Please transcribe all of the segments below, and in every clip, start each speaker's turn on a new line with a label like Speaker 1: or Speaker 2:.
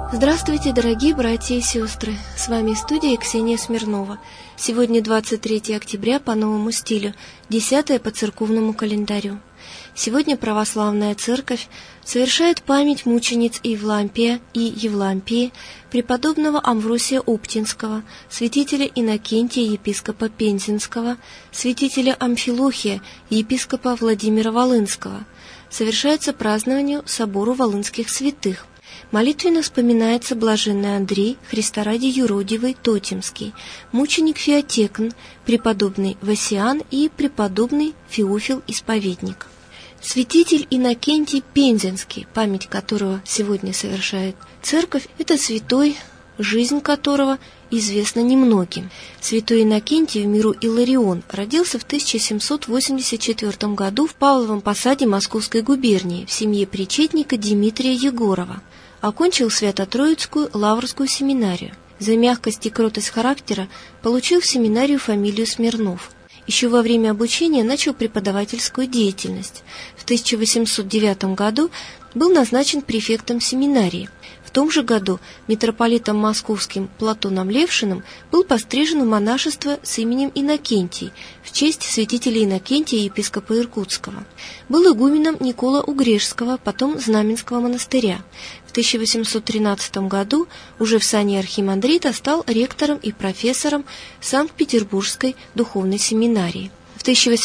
Speaker 1: Здравствуйте, дорогие братья и сестры! С вами студия Ксения Смирнова. Сегодня 23 октября по новому стилю, 10 по церковному календарю. Сегодня православная церковь совершает память мучениц Евлампия и Евлампии, преподобного Амвросия Оптинского, святителя Иннокентия, епископа Пензенского, святителя Амфилохия, епископа Владимира Волынского. Совершается празднование собору Волынских святых. Молитвенно вспоминается блаженный Андрей, Христа ради юродивый, Тотемский, мученик Феотекн, преподобный Васиан и преподобный Феофил Исповедник. Святитель Иннокентий Пензенский, память которого сегодня совершает церковь, это святой, жизнь которого известна немногим. Святой Иннокентий в миру Иларион родился в 1784 году в Павловом Посаде Московской губернии в семье причетника Дмитрия Егорова. Окончил Свято-Троицкую Лаврскую семинарию. За мягкость и кротость характера получил в семинарию фамилию Смирнов. Еще во время обучения начал преподавательскую деятельность. В 1809 году был назначен префектом семинарии. В том же году митрополитом московским Платоном Левшиным был пострижен в монашество с именем Иннокентий в честь святителя Иннокентия, епископа Иркутского. Был игуменом Никола Угрешского, потом Знаменского монастыря. В 1813 году уже в сане архимандрита стал ректором и профессором Санкт-Петербургской духовной семинарии. В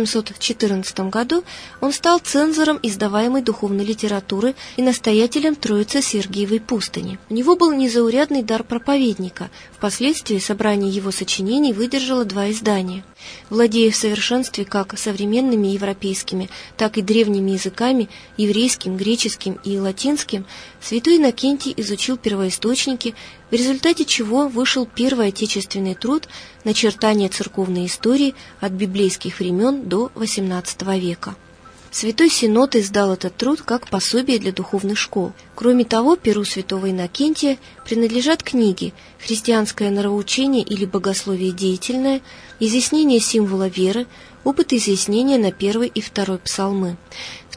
Speaker 1: 1814 году он стал цензором издаваемой духовной литературы и настоятелем Троицы Сергиевой пустыни. У него был незаурядный дар проповедника. Впоследствии собрание его сочинений выдержало 2 издания. Владея в совершенстве как современными европейскими, так и древними языками, еврейским, греческим и латинским, святой Иннокентий изучил первоисточники, в результате чего вышел первый отечественный труд «Начертание церковной истории от библейских времен до XVIII века». Святой Синод издал этот труд как пособие для духовных школ. Кроме того, перу святого Иннокентия принадлежат книги «Христианское нравоучение или богословие деятельное», «Изъяснение символа веры», «Опыт изъяснения на 1 и 2 псалмы». В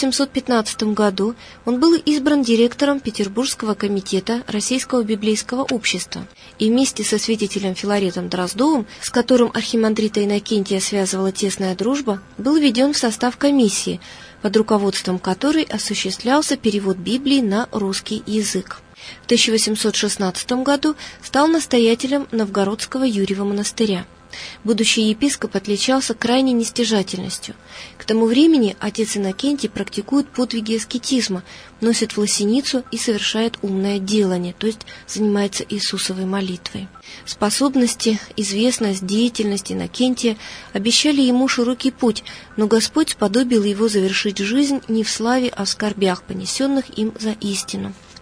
Speaker 1: 1815 году он был избран директором Петербургского комитета Российского библейского общества и вместе со святителем Филаретом Дроздовым, с которым архимандрита Иннокентия связывала тесная дружба, был введен в состав комиссии, под руководством которой осуществлялся перевод Библии на русский язык. В 1816 году стал настоятелем Новгородского Юрьева монастыря. Будущий епископ отличался крайней нестяжательностью. К тому времени отец Иннокентий практикует подвиги аскетизма, носит власеницу и совершает умное делание, то есть занимается Иисусовой молитвой. Способности, известность, деятельность Иннокентия обещали ему широкий путь, но Господь сподобил его завершить жизнь не в славе, а в скорбях, понесенных им за истину. В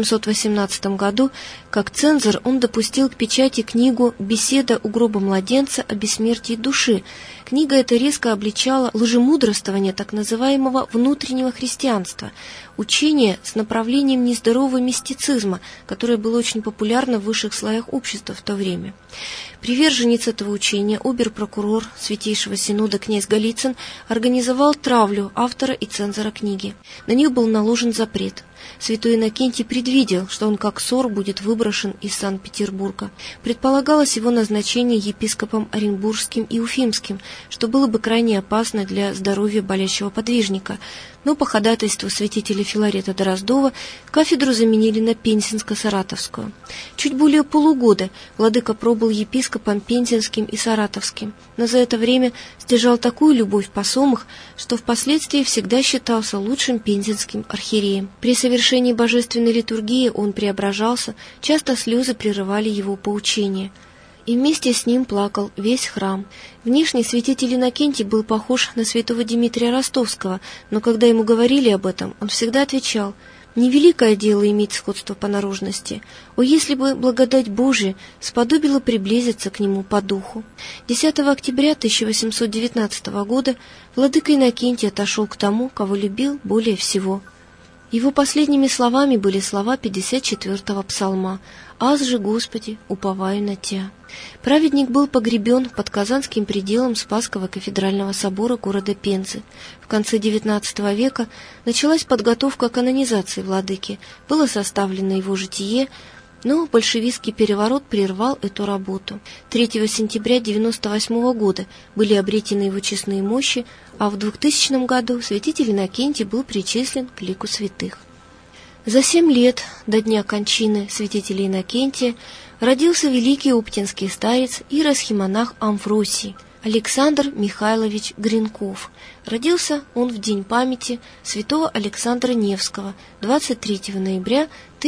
Speaker 1: 1818 году, как цензор, он допустил к печати книгу «Беседа у гроба младенца о бессмертии души». Книга эта резко обличала лжемудрствование так называемого внутреннего христианства, учение с направлением нездорового мистицизма, которое было очень популярно в высших слоях общества в то время. Приверженец этого учения, обер-прокурор Святейшего Синода князь Голицын организовал травлю автора и цензора книги. На нее был наложен запрет. Святой Иннокентий предвидел, что он как сор будет выброшен из Санкт-Петербурга. Предполагалось его назначение епископом Оренбургским и Уфимским, что было бы крайне опасно для здоровья болящего подвижника. Но по ходатайству святителя Филарета Дроздова кафедру заменили на Пензенско-Саратовскую. Чуть более полугода владыка пробыл епископом Пензенским и Саратовским, но за это время стяжал такую любовь посомых, что впоследствии всегда считался лучшим пензенским архиереем. При совершении божественной литургии он преображался, часто слезы прерывали его поучения. И вместе с ним плакал весь храм. Внешне святитель Иннокентий был похож на святого Дмитрия Ростовского, но когда ему говорили об этом, он всегда отвечал: «Невеликое дело иметь сходство по наружности. О, если бы благодать Божия сподобила приблизиться к нему по духу». 10 октября 1819 года владыка Иннокентий отошел к тому, кого любил более всего. Его последними словами были слова 54-го псалма «Аз же, Господи, уповаю на Тя». Праведник был погребен под Казанским пределом Спасского кафедрального собора города Пензы. В конце XIX века началась подготовка канонизации владыки, было составлено его житие, но большевистский переворот прервал эту работу. 3 сентября 1998 года были обретены его честные мощи, а в 2000 году святитель Иннокентий был причислен к лику святых. За 7 лет до дня кончины святителя Иннокентия родился великий оптинский старец и иеросхимонах Амвросий Александр Михайлович Гринков. Родился он в день памяти святого Александра Невского 23 ноября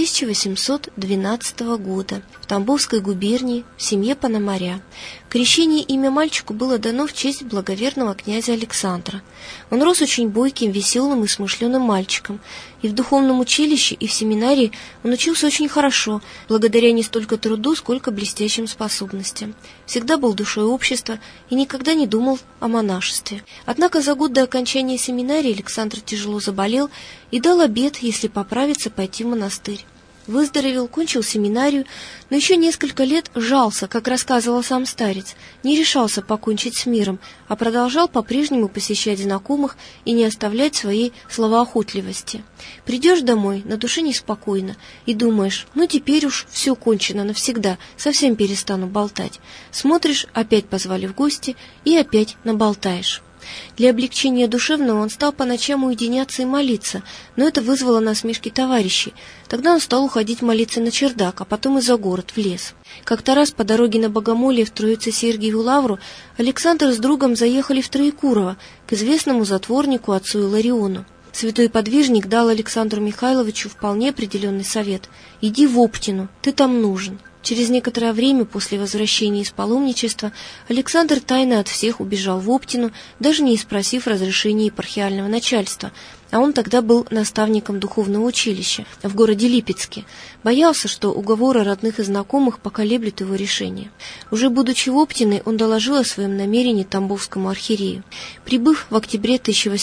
Speaker 1: 1812 года в Тамбовской губернии в семье Пономаря. Крещение имя мальчику было дано в честь благоверного князя Александра. Он рос очень бойким, веселым и смышленым мальчиком, и в духовном училище, и в семинарии он учился очень хорошо, благодаря не столько труду, сколько блестящим способностям. Всегда был душой общества и никогда не думал о монашестве. Однако за год до окончания семинарии Александр тяжело заболел и дал обет, если поправится, пойти в монастырь. Выздоровел, кончил семинарию, но еще несколько лет жался, как рассказывал сам старец, не решался покончить с миром, а продолжал по-прежнему посещать знакомых и не оставлять своей словоохотливости. Придешь домой, на душе неспокойно, и думаешь, ну теперь уж все кончено навсегда, совсем перестану болтать. Смотришь, опять позвали в гости, и опять наболтаешь. Для облегчения душевного он стал по ночам уединяться и молиться, но это вызвало насмешки товарищей. Тогда он стал уходить молиться на чердак, а потом и за город, в лес. Как-то раз по дороге на Богомолье в Троице-Сергиеву лавру Александр с другом заехали в Троекурово к известному затворнику отцу Илариону. Святой подвижник дал Александру Михайловичу вполне определенный совет: «Иди в Оптину, ты там нужен». Через некоторое время после возвращения из паломничества Александр тайно от всех убежал в Оптину, даже не спросив разрешения епархиального начальства, а он тогда был наставником духовного училища в городе Липецке. Боялся, что уговоры родных и знакомых поколеблют его решение. Уже будучи в Оптиной, он доложил о своем намерении тамбовскому архиерею. Прибыв в октябре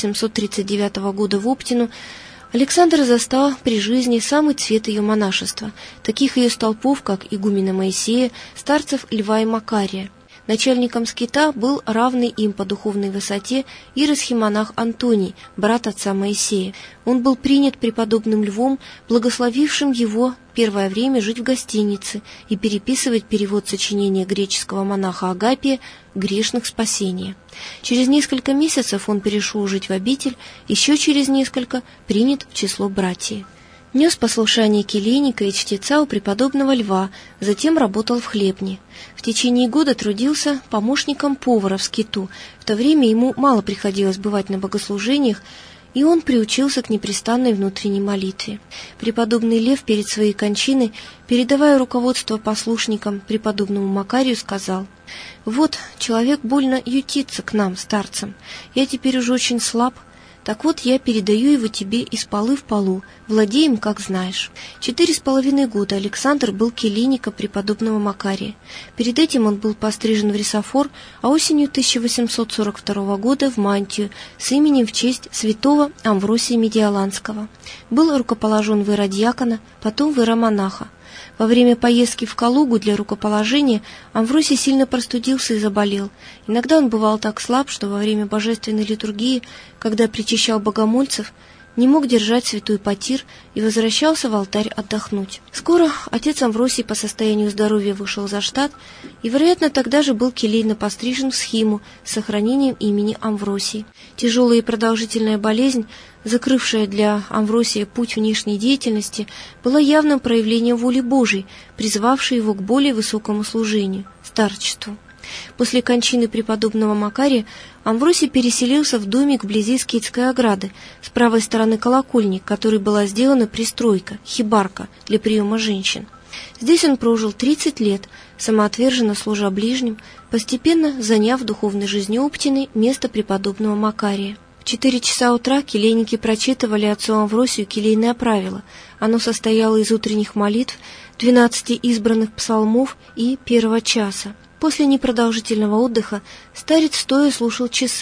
Speaker 1: 1839 года в Оптину, Александр застал при жизни самый цвет ее монашества, таких ее столпов, как игумена Моисея, старцев Льва и Макария. Начальником скита был равный им по духовной высоте иеросхимонах Антоний, брат отца Моисея. Он был принят преподобным Львом, благословившим его первое время жить в гостинице и переписывать перевод сочинения греческого монаха Агапия «Грешных спасения». Через несколько месяцев он перешел жить в обитель, еще через несколько принят в число братьев. Нес послушание келейника и чтеца у преподобного Льва, затем работал в хлебне. В течение года трудился помощником повара в скиту. В то время ему мало приходилось бывать на богослужениях, и он приучился к непрестанной внутренней молитве. Преподобный Лев перед своей кончиной, передавая руководство послушникам преподобному Макарию, сказал: «Вот, человек больно ютится к нам, старцам. Я теперь уже очень слаб. Так вот, я передаю его тебе из полы в полу, владеем, как знаешь». 4,5 года Александр был келейником преподобного Макария. Перед этим он был пострижен в рисофор, а осенью 1842 года в мантию с именем в честь святого Амвросия Медиаланского. Был рукоположен в иеродьякона, потом в иеромонаха. Во время поездки в Калугу для рукоположения Амвросий сильно простудился и заболел. Иногда он бывал так слаб, что во время божественной литургии, когда причащал богомольцев, не мог держать святой потир и возвращался в алтарь отдохнуть. Скоро отец Амвросий по состоянию здоровья вышел за штат и, вероятно, тогда же был келейно пострижен в схиму с сохранением имени Амвросий. Тяжелая и продолжительная болезнь, закрывшая для Амвросия путь внешней деятельности, была явным проявлением воли Божией, призвавшей его к более высокому служению – старчеству. После кончины преподобного Макария Амвросий переселился в домик вблизи Скитской ограды, с правой стороны колокольни, к которой была сделана пристройка, хибарка для приема женщин. Здесь он прожил 30 лет, самоотверженно служа ближним, постепенно заняв в духовной жизни Оптиной место преподобного Макария. В 4 часа утра келейники прочитывали отцу Амвросию келейное правило. Оно состояло из утренних молитв, 12 избранных псалмов и 1 часа. После непродолжительного отдыха старец стоя слушал часы,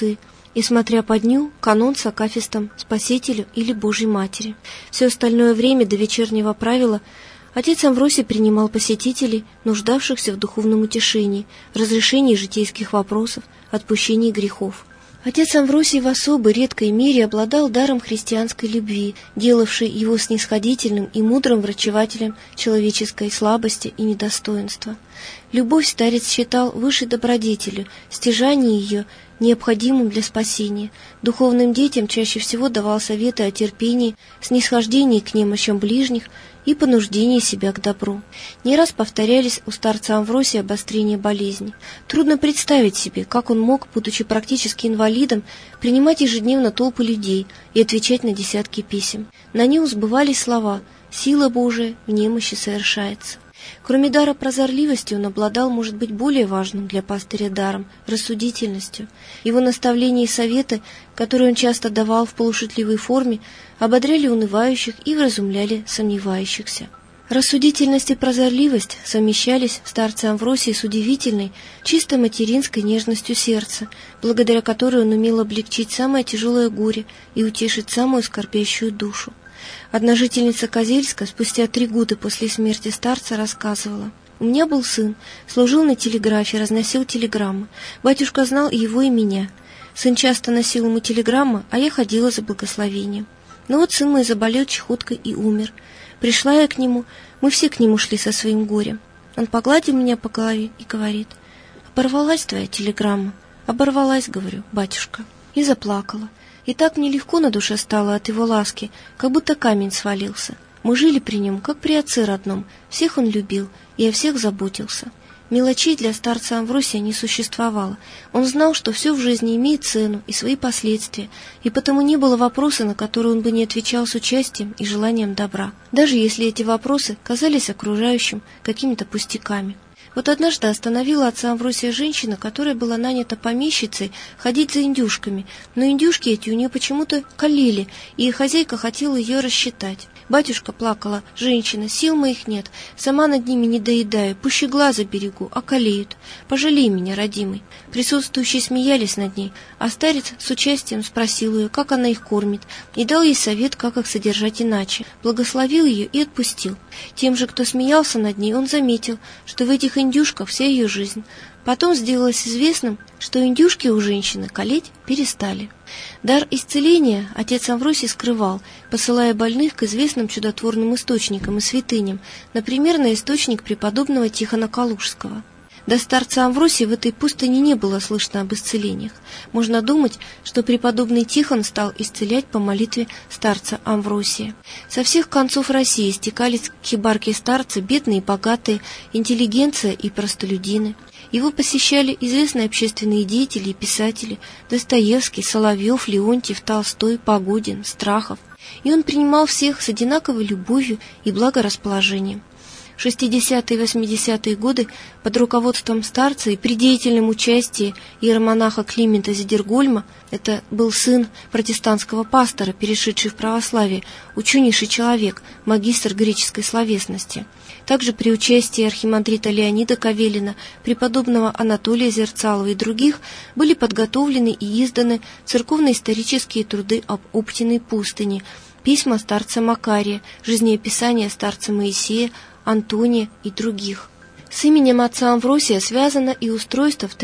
Speaker 1: и, смотря по дню, канон с акафистом Спасителю или Божьей Матери. Все остальное время до вечернего правила отец Амвросий принимал посетителей, нуждавшихся в духовном утешении, разрешении житейских вопросов, отпущении грехов. Отец Амвросий в особой, редкой мере обладал даром христианской любви, делавшей его снисходительным и мудрым врачевателем человеческой слабости и недостоинства. Любовь старец считал высшей добродетелью, стяжание ее необходимым для спасения. Духовным детям чаще всего давал советы о терпении, снисхождении к немощам ближних и понуждении себя к добру. Не раз повторялись у старца Амвросия обострения болезни. Трудно представить себе, как он мог, будучи практически инвалидом, принимать ежедневно толпы людей и отвечать на десятки писем. На нем сбывались слова «Сила Божия в немощи совершается». Кроме дара прозорливости, он обладал, может быть, более важным для пастыря даром – рассудительностью. Его наставления и советы, которые он часто давал в полушутливой форме, ободряли унывающих и вразумляли сомневающихся. Рассудительность и прозорливость совмещались в старце Амвросии с удивительной, чисто материнской нежностью сердца, благодаря которой он умел облегчить самое тяжелое горе и утешить самую скорбящую душу. Одна жительница Козельска спустя 3 года после смерти старца рассказывала: «У меня был сын, служил на телеграфе, разносил телеграммы. Батюшка знал и его, и меня. Сын часто носил ему телеграммы, а я ходила за благословением. Но вот сын мой заболел чехоткой и умер. Пришла я к нему, мы все к нему шли со своим горем. Он погладил меня по голове и говорит: «Оборвалась твоя телеграмма». «Оборвалась, — говорю, — батюшка». И заплакала. И так мне легко на душе стало от его ласки, как будто камень свалился. Мы жили при нем, как при отце родном, всех он любил и о всех заботился. Мелочей для старца Амвросия не существовало. Он знал, что все в жизни имеет цену и свои последствия, и потому не было вопроса, на который он бы не отвечал с участием и желанием добра, даже если эти вопросы казались окружающим какими-то пустяками. Вот однажды остановила отца Амвросия женщина, которая была нанята помещицей ходить за индюшками, но индюшки эти у нее почему-то калили, и хозяйка хотела ее рассчитать. «Батюшка, — плакала женщина, — сил моих нет, сама над ними не доедаю, пуще глаза берегу, а калеют. Пожалей меня, родимый». Присутствующие смеялись над ней, а старец с участием спросил ее, как она их кормит, и дал ей совет, как их содержать иначе, благословил ее и отпустил. Тем же, кто смеялся над ней, он заметил, что в этих индюшках вся ее жизнь. Потом сделалось известным, что индюшки у женщины калеть перестали. Дар исцеления отец Амвросий скрывал, посылая больных к известным чудотворным источникам и святыням, например, на источник преподобного Тихона Калужского. До старца Амвросия в этой пустыне не было слышно об исцелениях. Можно думать, что преподобный Тихон стал исцелять по молитве старца Амвросия. Со всех концов России стекались к хибарке старца бедные и богатые, интеллигенция и простолюдины. Его посещали известные общественные деятели и писатели: Достоевский, Соловьев, Леонтьев, Толстой, Погодин, Страхов. И он принимал всех с одинаковой любовью и благорасположением. В 60-е и 80-е годы под руководством старца и при деятельном участии иеромонаха Климента Зидергольма, это был сын протестантского пастора, перешедший в православие, ученейший человек, магистр греческой словесности. Также при участии архимандрита Леонида Кавелина, преподобного Анатолия Зерцалова и других были подготовлены и изданы церковно-исторические труды об Оптиной пустыне, письма старца Макария, жизнеописания старца Моисея, Антония и других. С именем отца Амвросия связано и устройство в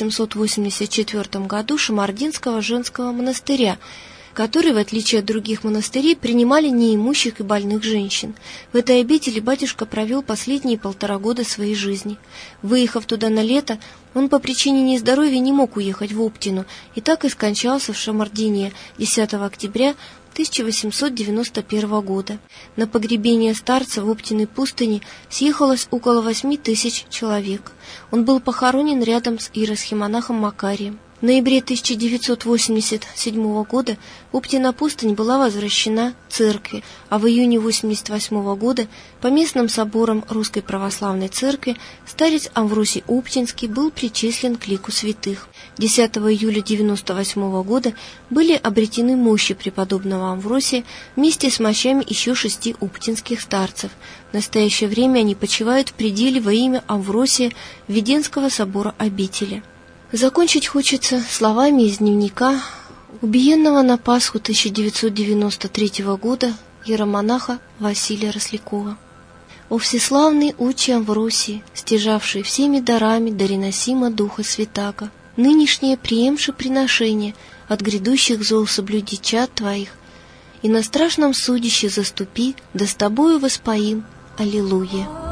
Speaker 1: 1884 году Шамардинского женского монастыря, который, в отличие от других монастырей, принимали неимущих и больных женщин. В этой обители батюшка провел последние 1,5 года своей жизни. Выехав туда на лето, он по причине нездоровья не мог уехать в Оптину и так и скончался в Шамардине 10 октября 1891 года. На погребение старца в Оптиной пустыне съехалось около 8 тысяч человек. Он был похоронен рядом с иеросхимонахом Макарием. В ноябре 1987 года Оптина пустынь была возвращена церкви, а в июне 1988 года по местным соборам Русской Православной Церкви старец Амвросий Оптинский был причислен к лику святых. 10 июля 1998 года были обретены мощи преподобного Амвросия вместе с мощами еще 6 оптинских старцев. В настоящее время они почивают в пределе во имя Амвросия Введенского собора обители. Закончить хочется словами из дневника убиенного на Пасху 1993 года иеромонаха Василия Рослякова. «О всеславный отче Амвросий, стяжавший всеми дарами дареносима Духа Святаго, нынешнее приемши приношение от грядущих зол соблюди чад Твоих, и на страшном судище заступи, да с Тобою воспоим. Аллилуйя!»